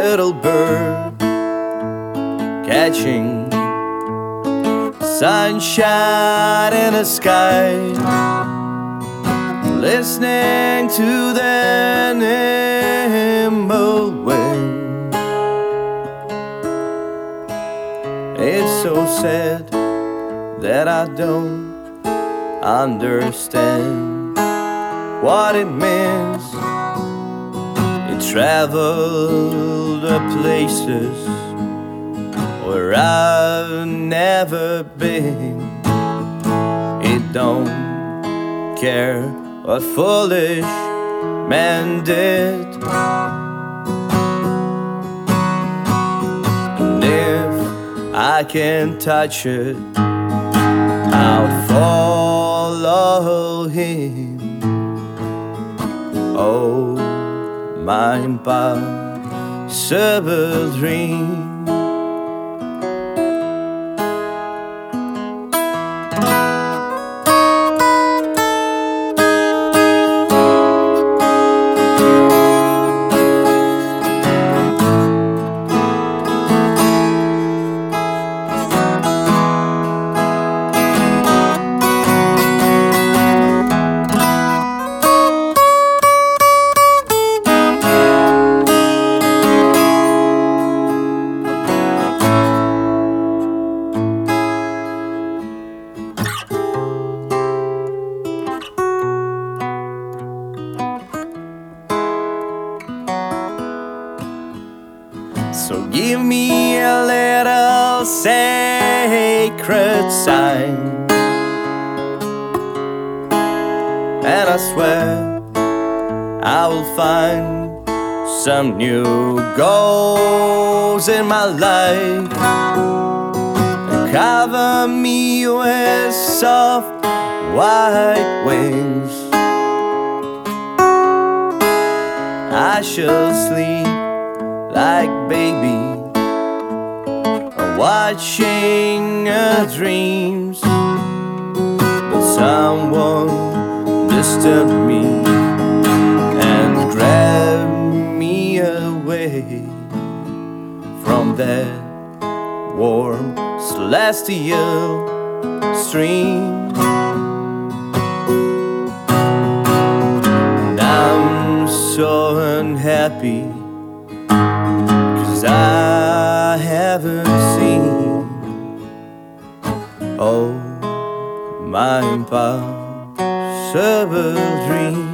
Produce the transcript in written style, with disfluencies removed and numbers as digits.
little bird catching sunshine in the sky, listening to the nimble wind. It's so sad that I don't understand what it means. It traveled to places where I've never been. It don't care what foolish man did. And if I can touch it, I'll follow him. Oh, my impossible dream. So give me a little sacred sign, and I swear I will find some new goals in my life, and cover me with soft white wings. I shall sleep like baby, watching her dreams, but someone disturbed me and grabbed me away from that warm celestial stream. And I'm so unhappy, I haven't seen, oh, my impossible dream.